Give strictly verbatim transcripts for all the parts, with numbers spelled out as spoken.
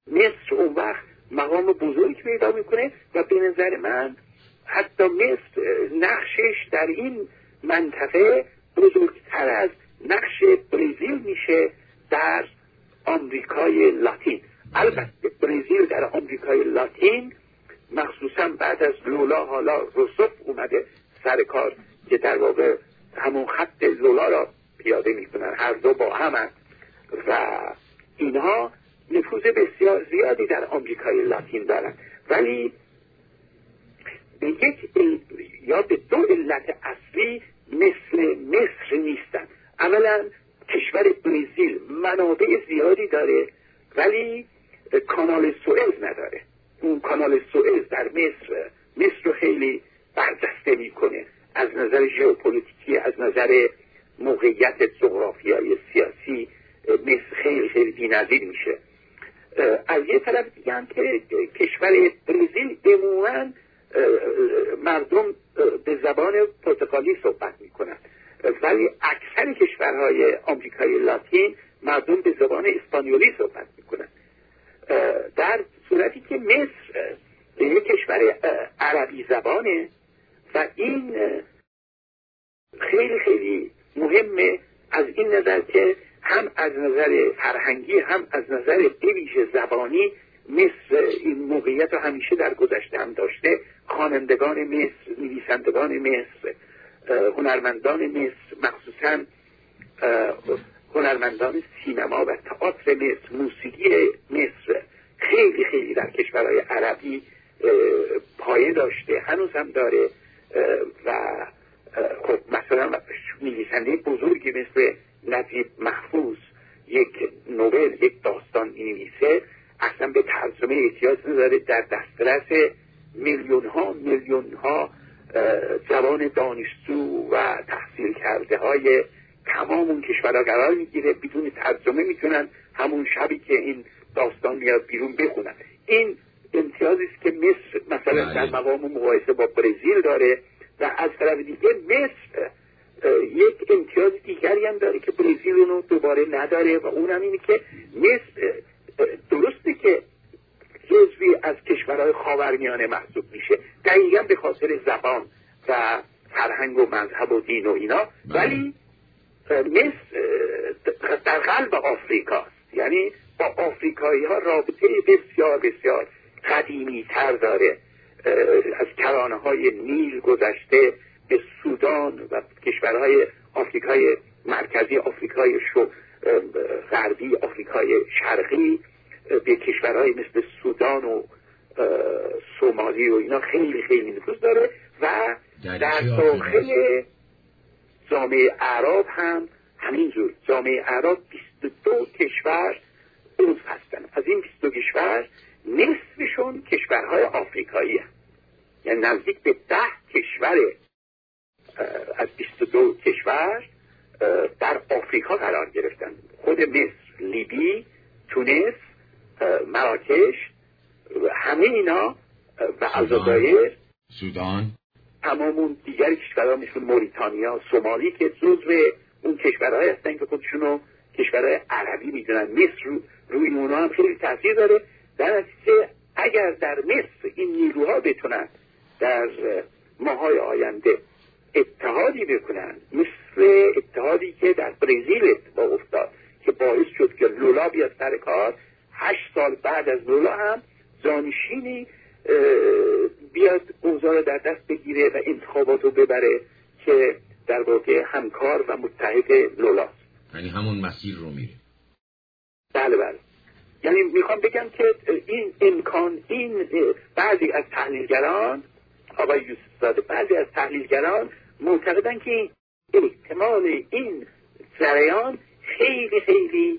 مصر اون وقت مقام بزرگ پیدا میکنه و به نظر من حتی مصر نقشش در این منطقه بزرگتر از نقش برزیل میشه در آمریکای لاتین. البته برزیل در آمریکای لاتین مخصوصا بعد از لولا حالا روسوف اومده سر کار که در واقع همون خط لولا را پیاده میکنن، هر دو با هم و اینها نفوذ بسیار زیادی در آمریکای لاتین دارن، ولی به یک ال... یا به دو علت اصلی مثل مصر نیستن. اولا کشور برزیل منابع زیادی داره ولی کانال سوئز نداره. اون کانال سوئز در مصر مصر رو خیلی برجسته میکنه از نظر ژئوپلیتیکی، از نظر موقعیت جغرافیایی سیاسی مصر خیلی خیلی بی‌نظیر میشه. از یه طرف دیگه هم که کشور برزیل عموماً مردم به زبان پرتغالی صحبت میکنن ولی اکثر کشورهای آمریکای لاتین مردم به زبان اسپانیولی صحبت میکنن، در صورتی که مصر یک کشور عربی زبانه و این خیلی خیلی مهمه از این نظر که هم از نظر فرهنگی هم از نظر بویژه زبانی مصر این موقعیت رو همیشه در گذشته هم داشته. خوانندگان مصر، نویسندگان مصر، هنرمندان مصر، مخصوصا هنرمندان سینما و تئاتر مصر، موسیقی مصر خیلی خیلی در کشورهای عربی پایه داشته، هنوز هم داره و خب مثلا نویسنده بزرگی مثل نجیب محفوظ یک نوبل، یک داستان نویسه، اصلا به ترجمه احتیاج نداره، در دسترس میلیون ها میلیون ها جوان دانشجو و تحصیل کرده های تمام اون کشورها قرار میگیره، بدون ترجمه میتونن همون شبی که این داستان میاد بیرون بخونن. این امتیازی است که مصر مثلا در مقام مقایسه با برزیل داره و از طرف دیگه مصر یک امتیاز دیگری هم داره که برزیل اونو دوباره نداره و اونم اینه که مصر درسته که جزوی از کشورهای خاورمیانه محسوب میشه دقیقا به خاطر زبان و فرهنگ و مذهب و دین و اینا، ولی مصر در قلب آفریقاست، یعنی با آفریقایی ها رابطه بسیار بسیار قدیمی تر داره. از کرانه های نیل گذشته به سودان و کشورهای آفریقای مرکزی، آفریقای شو غربی، آفریقای شرقی، به کشورهای مثل سودان و سومالی و اینا خیلی خیلی نفوذ داره و در داخل جامعه عرب هم همینجور. جامعه عرب بیست و دو کشور عضو هستن، از این بیست و دو کشور نصفشون کشورهای آفریقایی هستن، یعنی نزدیک به ده کشور از بیست و دو کشور در آفریقا قرار گرفتن. خود مصر، لیبی، تونس، مراکش، همه اینا و الجزایر، سودان، تمام اون دیگر کشورها مثل موریتانیا، سومالی که جزو اون کشورهای هستن که خودشونو کشورهای عربی میدونن. مصر رو روی اونا هم خیلی تاثیر داره. در نتیجه اگر در مصر این نیروها بتونن در ماهای آینده اتحادی بکنن مثل اتحادی که در برزیل اتفاق افتاد که باعث شد که لولا بیاد سر کار، هشت سال بعد از لولا هم جانشینی بیاد اوضاع در دست بگیره و انتخابات رو ببره که در واقع همکار و متحد لولاست. یعنی همون مسیر رو میره. بله بله. یعنی میخوام بگم که این امکان، این بعضی از تحلیلگران، آقای یوسف زاده، بعضی از تحلیلگران معتقدن که احتمال این جریان خیلی خیلی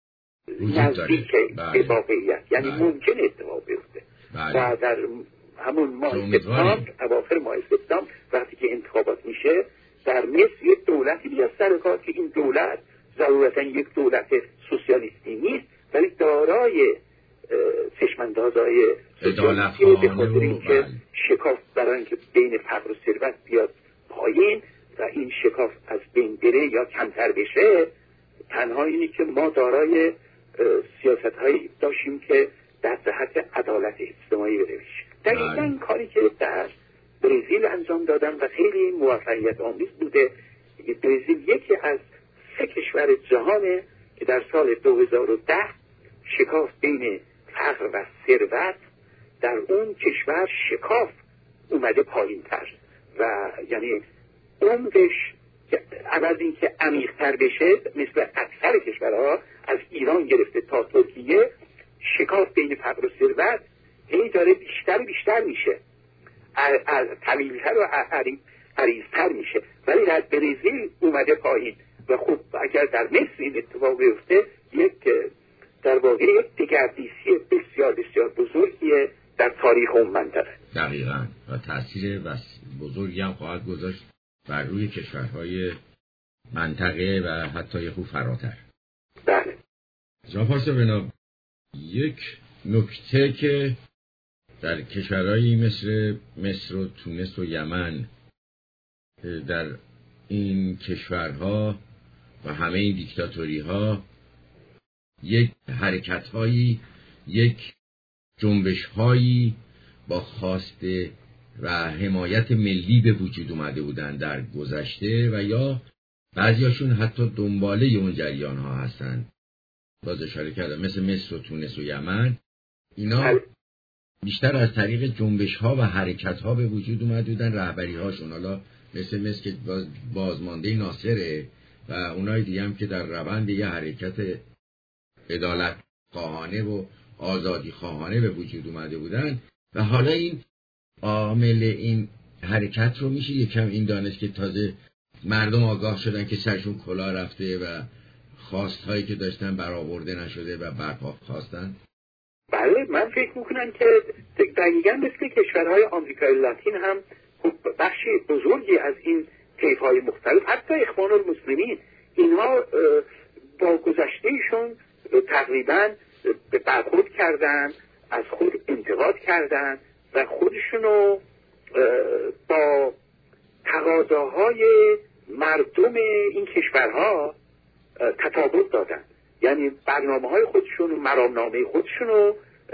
نزدیکه به واقعیت، یعنی بله. ممکن اتفاق بیفته بله. و در همون ماه سپتامبر، اواخر ماه سپتامبر وقتی که انتخابات میشه، در مصر یک دولتی بیاد سر کار که این دولت ضرورتا یک دولت سوسیالیستی نیست ولی دارای چشماندازهای سوسیالیستی به خاطر اینکه شکاف برای اینکه بین فقر و ثروت بیاد پایین و این شکاف از بین بره یا کمتر بشه، تنها اینی که ما دارای سیاست هایی داشتیم که در جهت عدالت اجتماعی بنویسه. دقیقاً این کاری که در برزیل انجام دادن و خیلی موفقیت آمیز بوده. برزیل یکی از سه کشور جهانه که در سال دو هزار و ده شکاف بین فقر و ثروت در اون کشور شکاف اومده پایین تر و یعنی عمقش عوض این که عمیق‌تر بشه مثل اکثر کشورها از ایران گرفته تا ترکیه شکاف بین فقر و ثروت هی داره بیشتر بیشتر میشه، طویل‌تر و عریض‌تر میشه، ولی در برزیل اومده پایین و خب اگر در مصر این اتفاق بیفته یک در واقع یک دگردیسی بسیار بسیار بزرگیه در تاریخ اون منطقه. دقیقاً و تأثیر بزرگی هم خواهد گذاشت بر روی کشورهای منطقه و حتی یه خوب فراتر. بله. جناب پارسا، یک نکته که در کشورهایی مثل مصر و تونس و یمن در این کشورها و همه این دیکتاتوری ها یک حرکت هایی یک جنبش هایی با خواست و حمایت ملی به وجود اومده بودن در گذشته و یا بعضیاشون حتی دنباله اون جریان ها هستن. باز اشاره کردم مثل مصر و تونس و یمن، اینا بیشتر از طریق جنبش ها و حرکت ها به وجود اومده بودن. رهبری هاشون حالا مثل مثل که باز بازمانده ناصره و اونای دیگه هم که در روند یه حرکت عدالت خواهانه و آزادی خواهانه به وجود اومده بودن و حالا این عامل این حرکت رو میشه یکم این دانست که تازه مردم آگاه شدن که سرشون کلاه رفته و خواستهایی که داشتن برآورده نشده و برپا خواستن. بله، من فکر میکنم که دقیقاً مثل کشورهای آمریکای لاتین هم بخشی بزرگی از این طیف‌های مختلف، حتی اخوان المسلمین، اینها با گذشتهشون تقریباً برخورد کردن، از خود انتقاد کردن و خودشونو با تقاضاهای مردم این کشورها تطابق دادن. یعنی برنامه های خودشون و مرامنامه خودشون رو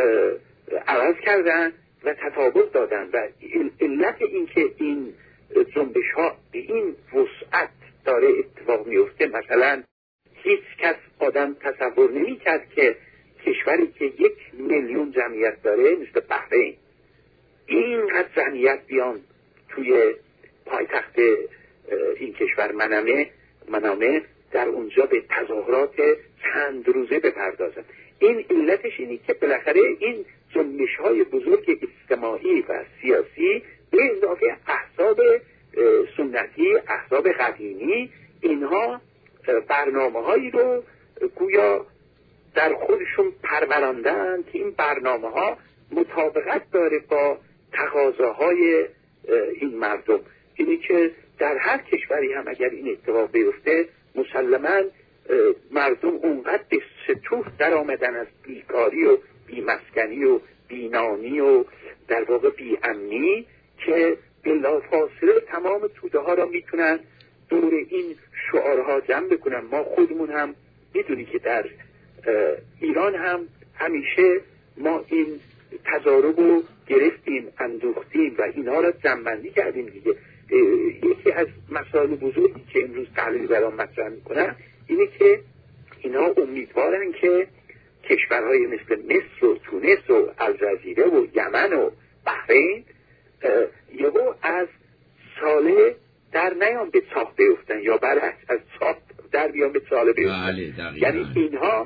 عوض کردن و تطابق دادن و علت این که این جنبش ها به این وسعت داره اتفاق میفته، مثلا هیچ کس آدم تصور نمی کرد که کشوری که یک میلیون جمعیت داره مثل بحرین اینقدر جمعیت بیان توی پایتخت این کشور منامه منامه در اونجا به تظاهرات چند روزه بپردازن. این علتش اینی که بالاخره این جنبش‌های بزرگ اجتماعی و سیاسی به اضافه احزاب سنتی، احزاب قدیمی، اینها برنامه‌هایی رو گویا در خودشون پروراندن که این برنامه‌ها مطابقت داره با تقاضاهای این مردم. اینی که در هر کشوری هم اگر این اتفاق بیفته مسلماً مردم اونقدر به سطوح در آمدن از بیکاری و بیمسکنی و بینانی و در واقع بی‌امنی که بلافاصله تمام توده ها را میتونن دور این شعارها جمع بکنن. ما خودمون هم میدونی که در ایران هم همیشه ما این تجارب رو گرفتیم، اندوختیم و اینها را جمع‌بندی کردیم دیگه. یکی از مسائل بزرگی که امروز تحلیل برام مطرح میکنن اینه که اینا امیدوارن که کشورهای مثل مصر و تونس و الجزیره و یمن و بحرین یهو از ساله در نیان به چاه بیفتن یا برعکس از چاه در بیان به ساله بیفتن. یعنی اینها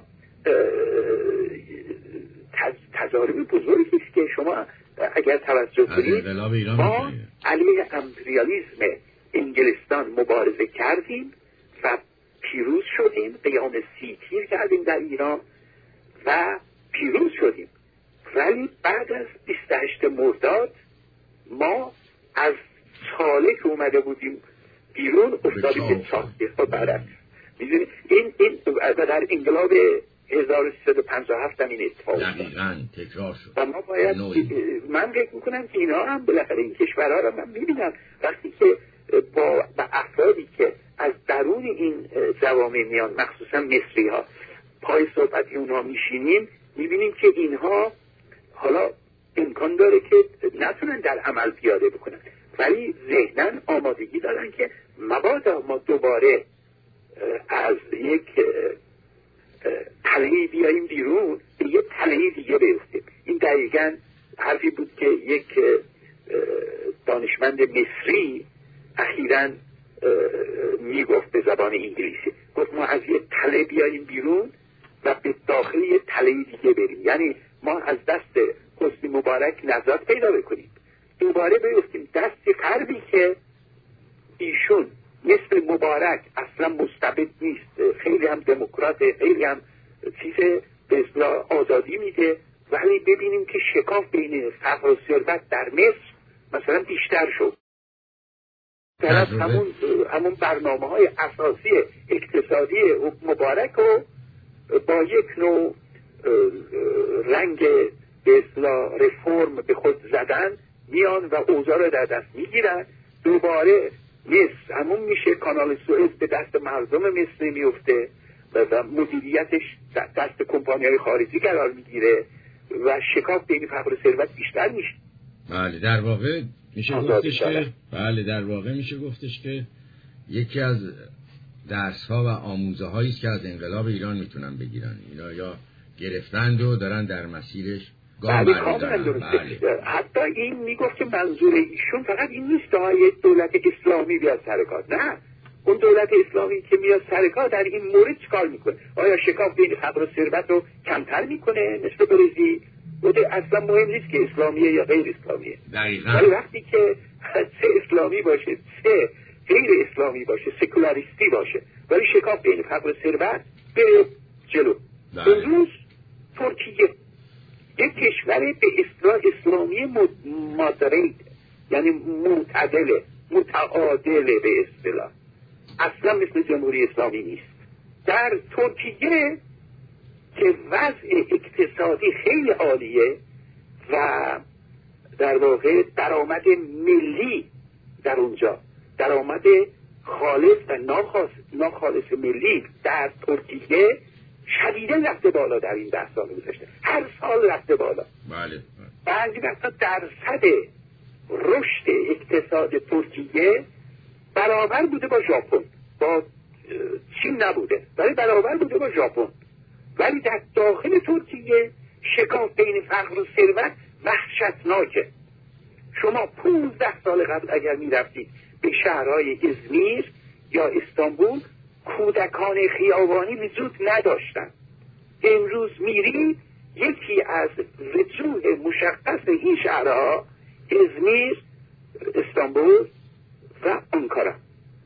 تجارب بزرگی است که شما اگر توجه کنید ما علیه امپریالیسم انگلستان مبارزه کردیم و پیروز شدیم، قیام سی تیر کردیم در ایران و پیروز شدیم، ولی بعد از بیست و هشتم مرداد ما از چاله که اومده بودیم بیرون افتادیم به چاله و برعکس. میدونی این این در انقلاب هزار و سیصد و پنجاه و هفت هم این اتفاق دقیقاً تکرار شد و ما باید من فکر میکنم که اینا هم بالاخره این کشورها رو من میبینم وقتی که با, با افرادی که از درون این جوامع میان، مخصوصا مصری ها، پای صحبتی اونها میشینیم، میبینیم که اینها حالا امکان داره که نتونن در عمل پیاده بکنن، ولی ذهناً آمادگی دارن که مبادا ما دوباره از یک تلهی بیاییم بیرون به یک تلهی دیگه بیفتیم. این دقیقاً حرفی بود که یک دانشمند مصری اخیراً میگفت به زبان انگلیسی، گفت ما از یک تله بیاییم بیرون و به داخل یک تله دیگه بریم، یعنی ما از دست حسنی مبارک نجات پیدا بکنیم، دوباره بیفتیم دست غربی که ایشون مثل مبارک اصلا مستبد نیست، خیلی هم دموکراته، خیلی هم چیز به اصطلاح آزادی میده، ولی ببینیم که شکاف بین فقر و ثروت در مصر مثلا بیشتر شد. طرف همون همون برنامه های اساسی اقتصادی مبارک رو با یک نوع رنگ به اصطلاح رفرم به خود زدن میان و اوضاع رو در دست میگیرن. دوباره مصر همون میشه، کانال سوئز به دست مردم مصر میفته و مدیریتش دست کمپانی‌های خارجی قرار میگیره و شکاف بین فقر و ثروت بیشتر میشه. بله در واقع میشه گفتش که بله در واقع میشه گفتش که یکی از درس‌ها و آموزه‌هایی است که از انقلاب ایران میتونن بگیرن، اینا یا گرفتند و دارن در مسیرش گام برمی‌دارن. بله. حتی این میگفت که منظور ایشون فقط این نیست که دولت اسلامی بیاد سر کار، نه، اون دولت اسلامی که میاد سر کار در این مورد چیکار میکنه؟ آیا شکاف بین فقر و ثروت رو کمتر میکنه مثل برزیل؟ بوده اصلا مهم نیست که اسلامیه یا غیر اسلامیه. دقیقاً. ولی وقتی که چه اسلامی باشه چه غیر اسلامی باشه، سکولاریستی باشه، ولی شکاف بین فقر و ثروت به جلو. امروز ترکیه یک کشور به اصطلاح اسلامی مادریت، یعنی معتدله، متعادله به اصطلاح، اصلا مثل جمهوری اسلامی نیست. در ترکیه که وضع اقتصادی خیلی عالیه و در واقع درآمد ملی در اونجا، درآمد خالص و ناخالص ملی در ترکیه شدیداً رفته بالا در این ده سال گذشته، هر سال رفته بالا. بله. بعضی وقتا درصد رشد اقتصاد ترکیه برابر بوده با ژاپن، با چین نبوده ولی برابر بوده با ژاپن، ولی در داخل ترکیه شکاف بین فقر و ثروت وحشتناکه. شما پونزده سال قبل اگر می رفتید به شهرهای ازمیر یا استانبول، کودکان خیابانی وجود نداشتن. امروز میری یکی از وجوه مشخص این شهرها ازمیر، استانبول و آنکارا،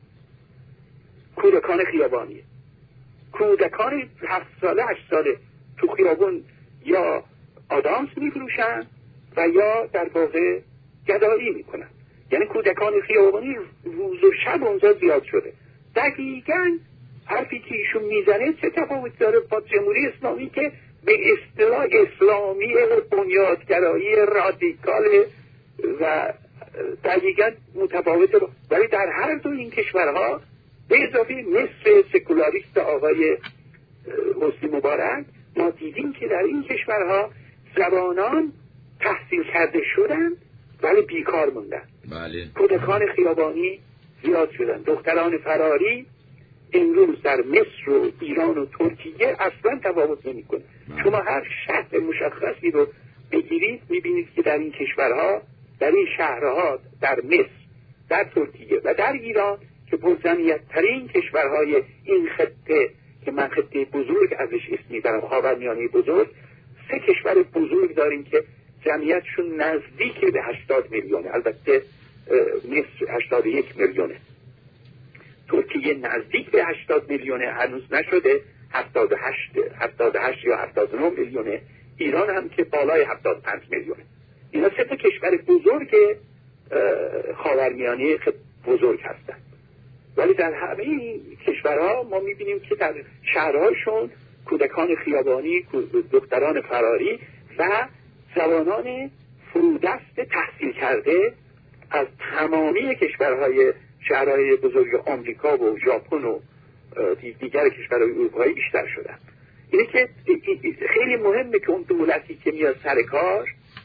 کودکان خیابانی، کودکان هفت ساله هشت ساله تو خیابون یا آدامس میفروشن و یا در واقع گدایی میکنن. یعنی کودکان خیابانی روز و شب اونجا زیاد شده. دقیقاً حرفی که ایشون میزنه چه تفاوت داره با جمهوری اسلامی که به اصطلاح اسلامی بنیادگرایی رادیکال و دقیقاً متفاوته، ولی در هر دو این کشورها به اضافه مصر سکولاریست آقای حسنی مبارک ما دیدیم که در این کشورها جوانان تحصیل کرده شدن ولی بیکار موندن. بله. کودکان خیابانی زیاد شدن. دختران فراری امروز در مصر و ایران و ترکیه اصلا تفاوت نمی‌کنه. شما هر شهر مشخصی رو بگیرید می‌بینید که در این کشورها، در این شهرها، در مصر، در ترکیه و در ایران که پرجمعیت‌ترین کشورهای این خطه که من خطه بزرگ ازش اسم می‌برم، خاورمیانه بزرگ، سه کشور بزرگ داریم که جمعیتشون نزدیک به هشتاد میلیونه. البته مصر هشتاد و یک میلیونه، ترکیه نزدیک به هشتاد میلیونه، هنوز نشده، هفتاد و هشت هفتاد و هشت یا هفتاد و نه میلیونه. ایران هم که بالای هفتاد و پنج میلیونه. اینا سه تا کشور بزرگ خاورمیانه بزرگ هستند. ولی در همه این کشورها ما میبینیم که در شهرهاشون کودکان خیابانی، دختران فراری و جوانان فرودست تحصیل کرده از تمامی کشورهای شهرهای بزرگ آمریکا و ژاپن و دیگر کشورهای اروپایی بیشتر شدن. اینه که خیلی مهمه که اون دولتی که میاد سر کار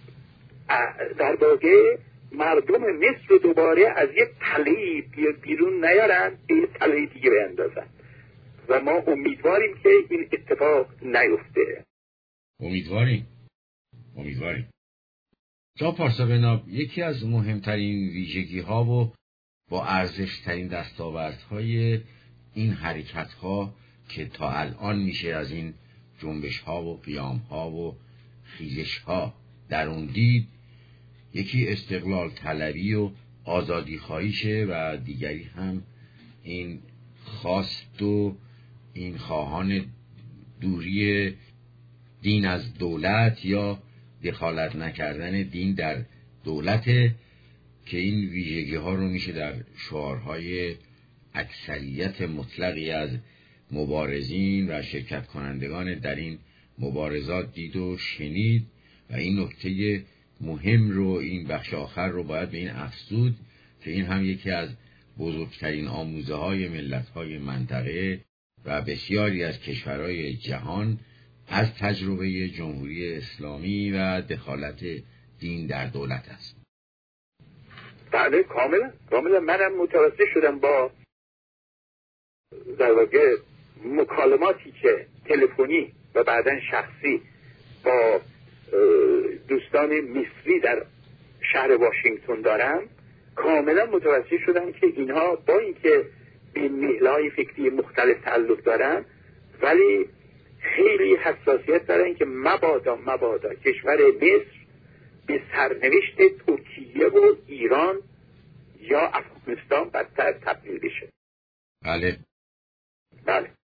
در واقع مردم مصر رو دوباره از یک تله بیرون نیارن به یک تله دیگه بیندازن و ما امیدواریم که این اتفاق نیفته. امیدواریم امیدواریم جا پارسا بناب، یکی از مهمترین ویژگی ها و با ارزش ترین دستاوردهای این حرکت ها که تا الان میشه از این جنبش ها و قیام ها و خیزش ها در اون دید، یکی استقلال طلبی و آزادی خواهیشه و دیگری هم این خواست و این خواهان دوری دین از دولت یا دخالت نکردن دین در دولت، که این ویژگی ها رو میشه در شعارهای اکثریت مطلقی از مبارزین و شرکت کنندگان در این مبارزات دید و شنید و این نکته مهم رو، این بخش آخر رو باید به این افزود که این هم یکی از بزرگترین آموزه های ملت های منطقه و بسیاری از کشورهای جهان از تجربه جمهوری اسلامی و دخالت دین در دولت است. بله کاملا کاملا منم متوجه شدم با در واقع مکالماتی که تلفنی و بعداً شخصی با دوستان مصری در شهر واشنگتن دارم، کاملا متوجه شدم که اینها با اینکه به میله‌های فکری مختلف تعلق دارن ولی خیلی حساسیت دارن که مبادا مبادا کشور مصر به سرنوشت ترکیه و ایران یا افغانستان بدتر تبدیل بشه. بله بله